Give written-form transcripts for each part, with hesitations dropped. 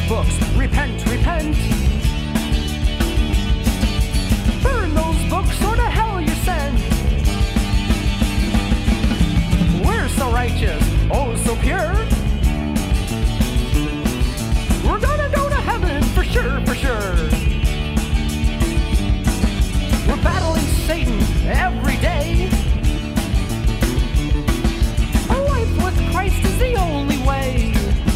books. Repent, repent. Burn those books or to hell you're sent. We're so righteous, oh so pure. We're gonna go to heaven for sure, for sure. We're battling Satan every day. A life with Christ is the only way.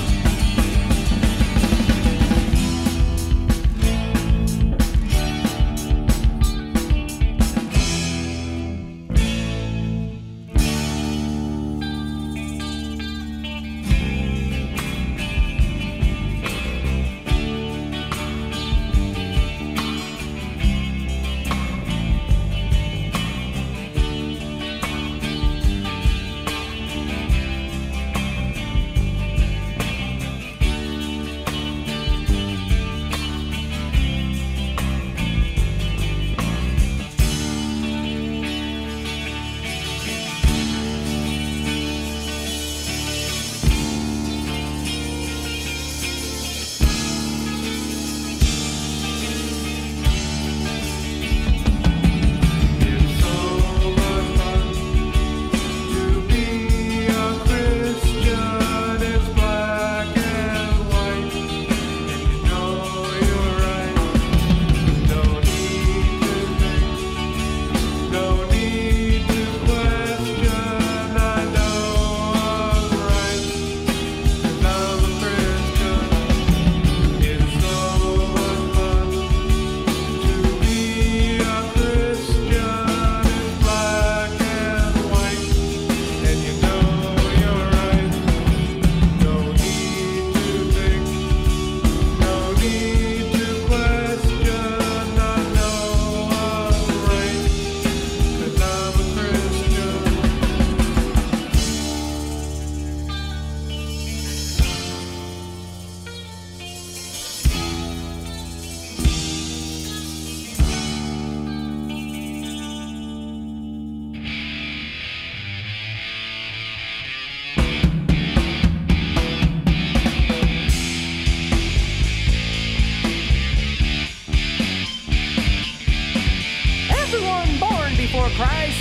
For Christ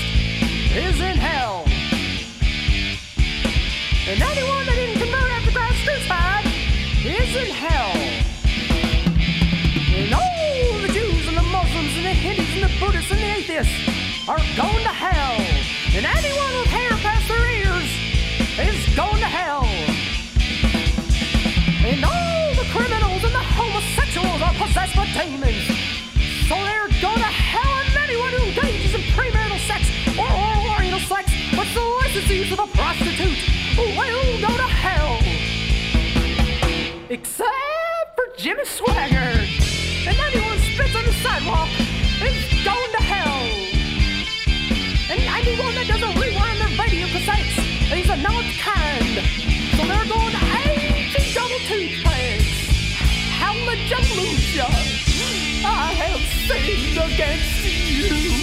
is in hell. And anyone that didn't convert after Christ crucified is in hell. And all the Jews and the Muslims and the Hindus and the Buddhists and the atheists are going to hell. And anyone with hair past their ears is going to hell. And all the criminals and the homosexuals are possessed by demons. So they're going to hell, and anyone who engages in premarital sex or oral sex with the licenses of a prostitute will go to hell. Except for Jimmy Swaggart. And anyone who spits on the sidewalk is going to hell. And anyone that doesn't rewind their video cassettes is a not kind. So they're going to aging double toothpaste. Hallelujah. I have sinned against you.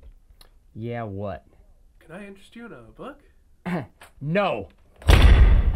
Yeah, what? Can I interest you in a book? No.